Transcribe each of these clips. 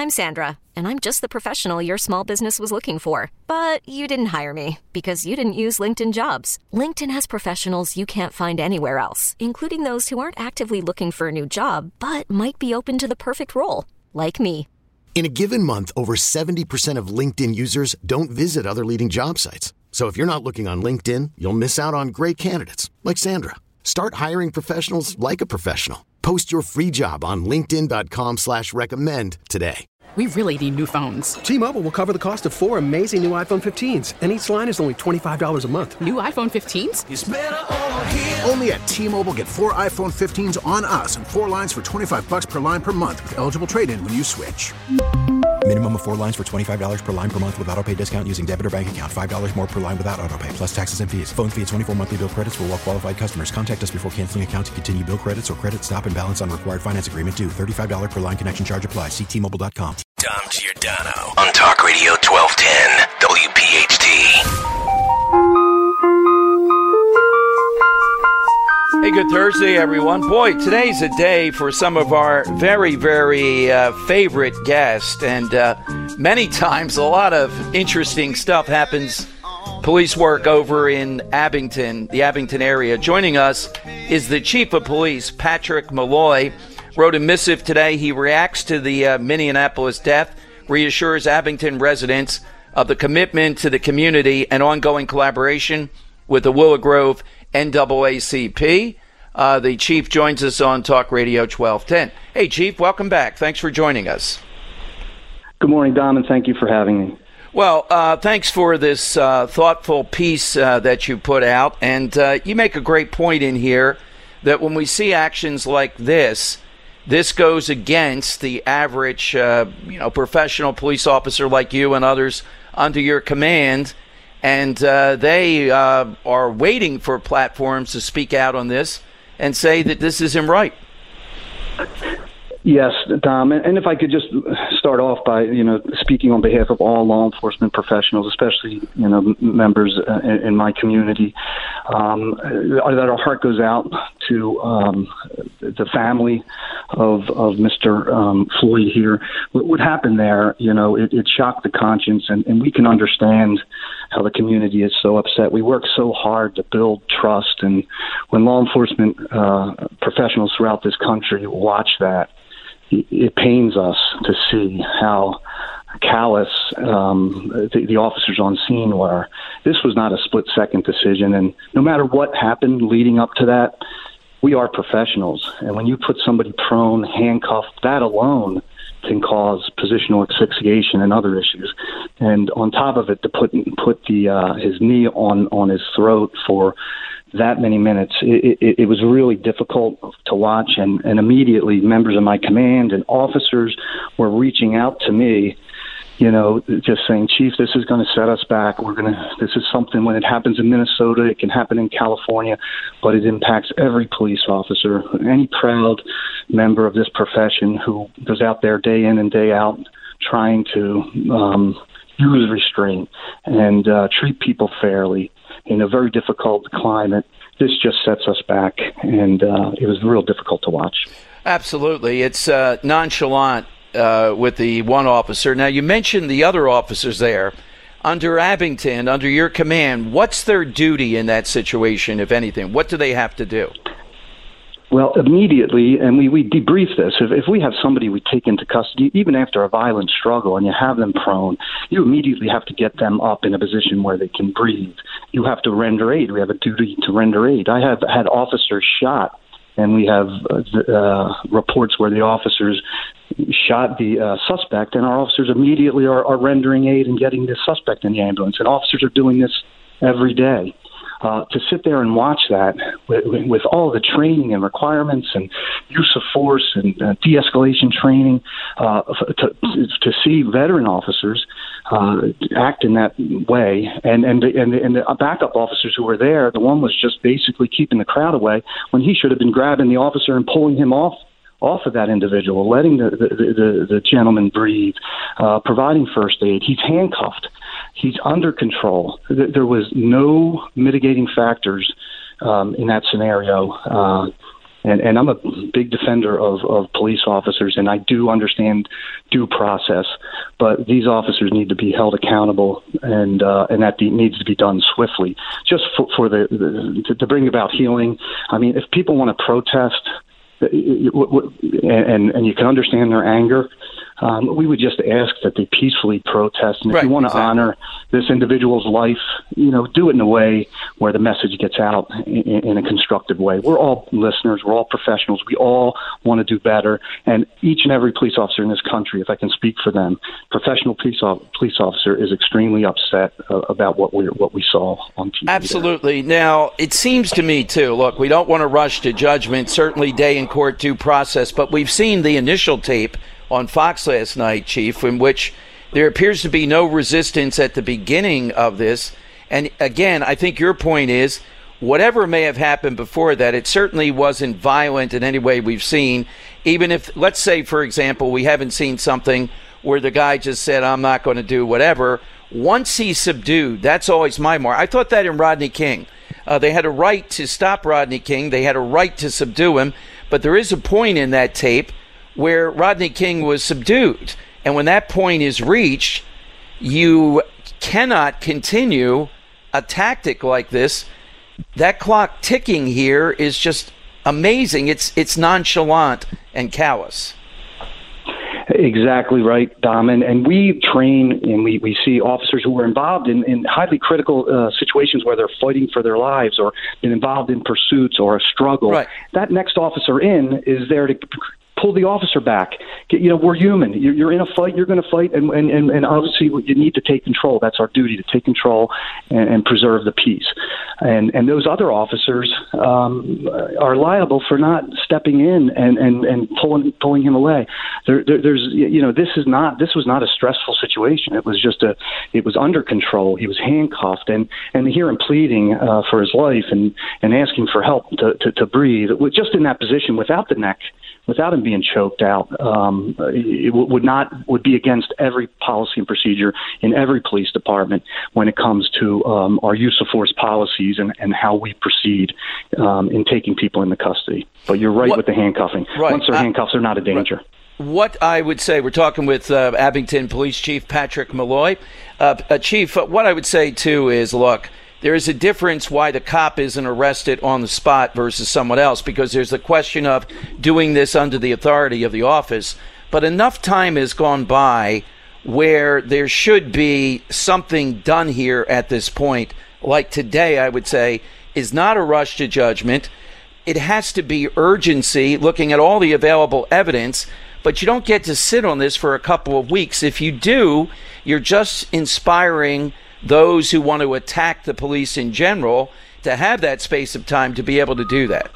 I'm Sandra, and I'm just the professional your small business was looking for. But you didn't hire me because you didn't use LinkedIn Jobs. LinkedIn has professionals you can't find anywhere else, including those who aren't actively looking for a new job, but might be open to the perfect role, like me. In a given month, over 70% of LinkedIn users don't visit other leading job sites. So if you're not looking on LinkedIn, you'll miss out on great candidates like Sandra. Start hiring professionals like a professional. Post your free job on linkedin.com/recommend today. We really need new phones. T-Mobile will cover the cost of 4 amazing new iPhone 15s, and each line is only $25 a month. New iPhone 15s? It's better over here. Only at T-Mobile, get 4 iPhone 15s on us and 4 lines for $25 per line per month with eligible trade-in when you switch. Minimum of 4 lines for $25 per line per month with autopay discount using debit or bank account. $5 more per line without autopay, plus taxes and fees. Phone fee at 24 monthly bill credits for well-qualified customers. Contact us before canceling account to continue bill credits or credit stop and balance on required finance agreement due. $35 per line connection charge applies. See T-Mobile.com. Dom Giordano on Talk Radio 1210 WPHT. Hey, good Thursday, everyone. Boy, today's a day for some of our very, very favorite guests. And many times, a lot of interesting stuff happens. Police work over in Abington, the Abington area. Joining us is the Chief of Police, Patrick Malloy. Wrote a missive today. He reacts to the Minneapolis death, reassures Abington residents of the commitment to the community and ongoing collaboration with the Willow Grove NAACP. The Chief joins us on Talk Radio 1210. Hey, Chief, welcome back. Thanks for joining us. Good morning, Dom, and thank you for having me. Well, thanks for this thoughtful piece that you put out. And you make a great point in here that when we see actions like this goes against the average, professional police officer like you and others under your command. And they are waiting for platforms to speak out on this and say that this isn't right. Yes, Dom, and if I could just start off by, speaking on behalf of all law enforcement professionals, especially, members in my community, that our heart goes out to the family of Mr. Floyd here. What happened there, it shocked the conscience, and we can understand how the community is so upset. We work so hard to build trust, and when law enforcement professionals throughout this country watch that, it pains us to see how callous the officers on scene were. This was not a split-second decision, and no matter what happened leading up to that, we are professionals. And when you put somebody prone, handcuffed, that alone can cause positional asphyxiation and other issues. And on top of it, to put his knee on his throat for that many minutes, it was really difficult to watch, and immediately members of my command and officers were reaching out to me, just saying, Chief, this is going to set us back. This is something, when it happens in Minnesota, it can happen in California, but it impacts every police officer, any proud member of this profession who goes out there day in and day out trying to use restraint and treat people fairly in a very difficult climate. This just sets us back, and it was real difficult to watch. Absolutely. It's nonchalant with the one officer. Now, you mentioned the other officers there. Under Abington, under your command, what's their duty in that situation, if anything? What do they have to do? Well, immediately, and we debrief this, if we have somebody we take into custody, even after a violent struggle, and you have them prone, you immediately have to get them up in a position where they can breathe. You have to render aid. We have a duty to render aid. I have had officers shot, and we have reports where the officers shot the suspect, and our officers immediately are rendering aid and getting the suspect in the ambulance. And officers are doing this every day. To sit there and watch that with all the training and requirements and use of force and de-escalation training, to see veteran officers act in that way, and the backup officers who were there, the one was just basically keeping the crowd away when he should have been grabbing the officer and pulling him off of that individual, letting the gentleman breathe, providing first aid. He's handcuffed. He's under control. There was no mitigating factors in that scenario. And I'm a big defender of police officers, and I do understand due process, but these officers need to be held accountable, and that needs to be done swiftly, just to bring about healing. I mean, if people want to protest, and you can understand their anger, we would just ask that they peacefully protest. And if you want to honor this individual's life, do it in a way where the message gets out in a constructive way. We're all listeners. We're all professionals. We all want to do better. And each and every police officer in this country, if I can speak for them, professional police officer is extremely upset about what we saw on TV. Absolutely. Now, it seems to me, too, look, we don't want to rush to judgment, certainly day in court due process, but we've seen the initial tape on Fox last night, Chief, in which there appears to be no resistance at the beginning of this. And again, I think your point is, whatever may have happened before that, it certainly wasn't violent in any way we've seen. Even if, let's say, for example, we haven't seen something where the guy just said, I'm not going to do whatever. Once he's subdued, that's always my mark. I thought that in Rodney King. They had a right to stop Rodney King. They had a right to subdue him. But there is a point in that tape where Rodney King was subdued. And when that point is reached, you cannot continue a tactic like this. That clock ticking here is just amazing. It's nonchalant and callous. Exactly right, Dom. And we train and we see officers who are involved in highly critical situations where they're fighting for their lives or been involved in pursuits or a struggle. Right. That next officer in is there to pull the officer back. We're human. You're in a fight. You're going to fight, and obviously you need to take control. That's our duty, to take control and preserve the peace. And those other officers are liable for not stepping in and pulling him away. This was not a stressful situation. It was under control. He was handcuffed, and to hear him pleading for his life and asking for help to breathe, just in that position without the neck, without him being choked out, it would be against every policy and procedure in every police department when it comes to our use of force policies and how we proceed in taking people into custody. But you're right with the handcuffing. Right. Once they're handcuffed, they're not a danger. Right. What I would say, we're talking with Abington Police Chief Patrick Malloy. Chief, what I would say, too, is, look, there is a difference why the cop isn't arrested on the spot versus someone else, because there's the question of doing this under the authority of the office. But enough time has gone by where there should be something done here at this point. Like today, I would say, is not a rush to judgment. It has to be urgency, looking at all the available evidence. But you don't get to sit on this for a couple of weeks. If you do, you're just inspiring those who want to attack the police in general to have that space of time to be able to do that.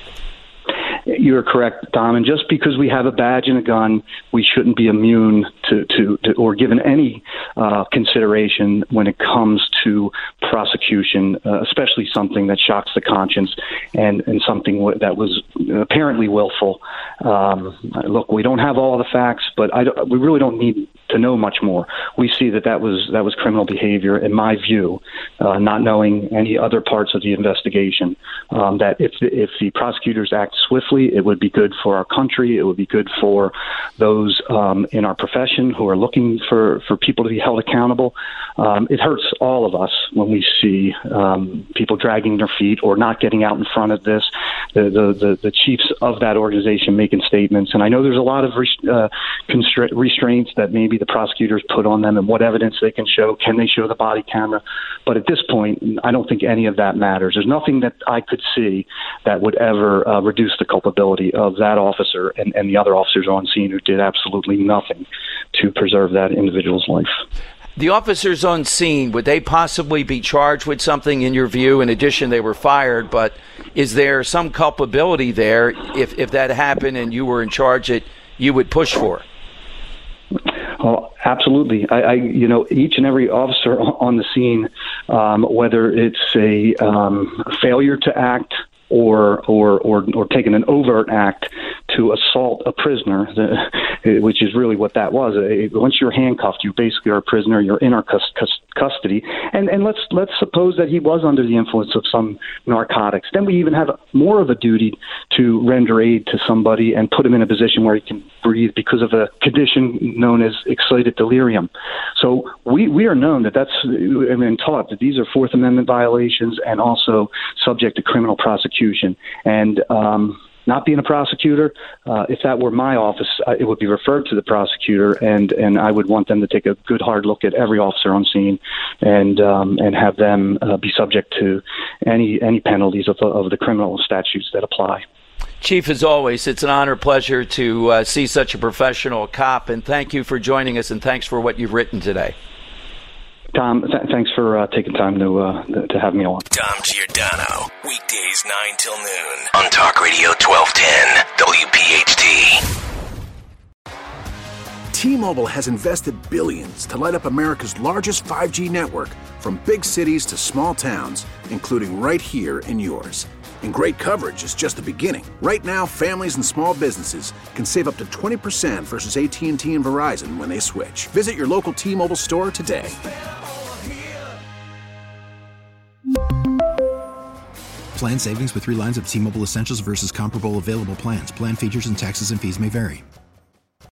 You're correct, Dom. And just because we have a badge and a gun, we shouldn't be immune to or given any consideration when it comes to prosecution, especially something that shocks the conscience and something that was apparently willful. Look, we don't have all the facts, but we really don't need to know much more. We see that was criminal behavior, in my view, not knowing any other parts of the investigation. That if the prosecutors act swiftly, it would be good for our country. It would be good for those in our profession who are looking for people to be held accountable. It hurts all of us when we see people dragging their feet or not getting out in front of this. The chiefs of that organization making statements, and I know there's a lot of restraints that maybe the prosecutors put on them and what evidence they can show. Can they show the body camera? But at this point, I don't think any of that matters. There's nothing that I could see that would ever reduce the culpability of that officer and the other officers on scene who did absolutely nothing to preserve that individual's life. The officers on scene, would they possibly be charged with something in your view? In addition, they were fired, but is there some culpability there if that happened and you were in charge that you would push for? Oh, absolutely. Each and every officer on the scene, whether it's a failure to act or taking an overt act to assault a prisoner, which is really what that was. Once you're handcuffed, you basically are a prisoner. You're in our custody. And let's suppose that he was under the influence of some narcotics. Then we even have more of a duty to render aid to somebody and put him in a position where he can breathe because of a condition known as excited delirium. So we are known that taught that these are Fourth Amendment violations and also subject to criminal prosecution. And not being a prosecutor, if that were my office, it would be referred to the prosecutor, and I would want them to take a good hard look at every officer on scene and have them be subject to any penalties of the criminal statutes that apply. Chief, as always, it's an honor, pleasure to see such a professional cop, and thank you for joining us, and thanks for what you've written today. Tom, thanks for taking time to have me on. Dom Giordano, weekdays 9 till noon on Talk Radio 1210 WPHT. T-Mobile has invested billions to light up America's largest 5G network, from big cities to small towns, including right here in yours. And great coverage is just the beginning. Right now, families and small businesses can save up to 20% versus AT&T and Verizon when they switch. Visit your local T-Mobile store today. Plan savings with 3 lines of T-Mobile Essentials versus comparable available plans. Plan features and taxes and fees may vary.